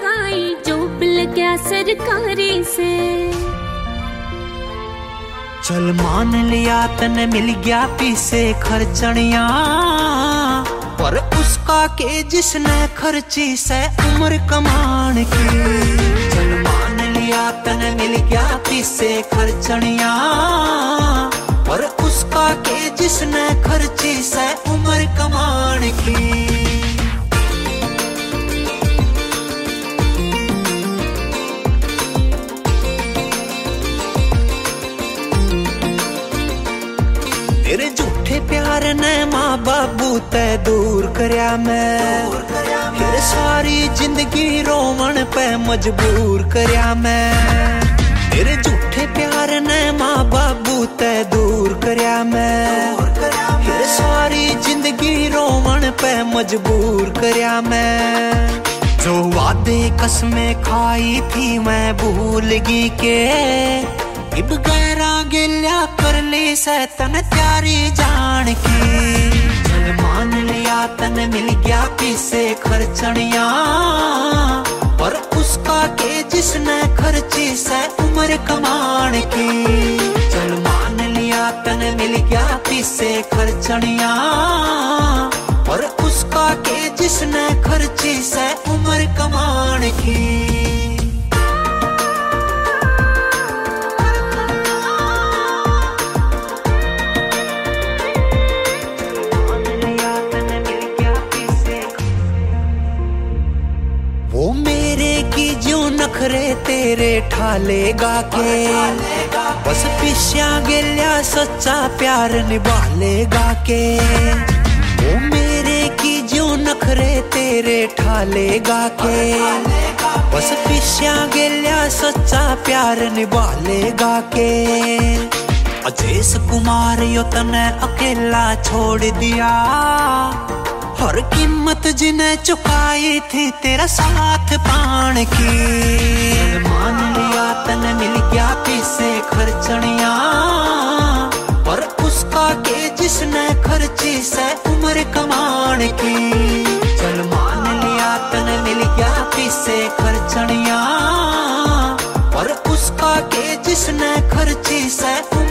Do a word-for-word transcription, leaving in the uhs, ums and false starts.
लगाई जॉब लग्या सरकारी से। चल मान लिया तने मिल गया पीसे खर्चनिया, पर उसका के जिसने खर्ची से उम्र कमान की। चल मान लिया तने मिल गया पीसे खर्चनिया, पर उसका के जिसने खर्ची से उम्र कमान की। तेरे झूठे प्यार ने माँ बाबू ते दूर करया मैं, फिर सारी जिंदगी रोवन पे मजबूर करया मैं। तेरे झूठे प्यार ने माँ बाबू ते दूर करया मैं, फिर सारी जिंदगी रोवन पे मजबूर करया मैं। जो वादे कसमें खाई थी मैं भूल गई के, इब गैरा गिल्या कर ली से तन त्यारी जान की। चल मान लिया तन मिल गया पीसे खर्चनिया, पर उसका के जिसने खर्ची से उम्र कमान की। चल मान लिया तन मिल गया पीसे खर्चनिया, पर उसका के जिसने खर्ची से उम्र कमान की। वो मेरे की जो नखरे तेरे ठालेगा के, बस पिछा गिल्या सच्चा प्यार निभा लेगा के। वो मेरे की जो नखरे तेरे ठालेगा के, बस पिछा गिल्या सच्चा प्यार निभा लेगा के। अजेश कुमार यो तने अकेला छोड़ दिया, हर कीमत जिन्हें चुकाई थी तेरा साथ पान की। मान लिया तने मिल गया पीसे खर्चनिया, पर उसका के जिसने खर्ची से उम्र कमान की। चल मान लिया तने मिल गया पीसे खर्चनिया, पर उसका के जिसने खर्ची से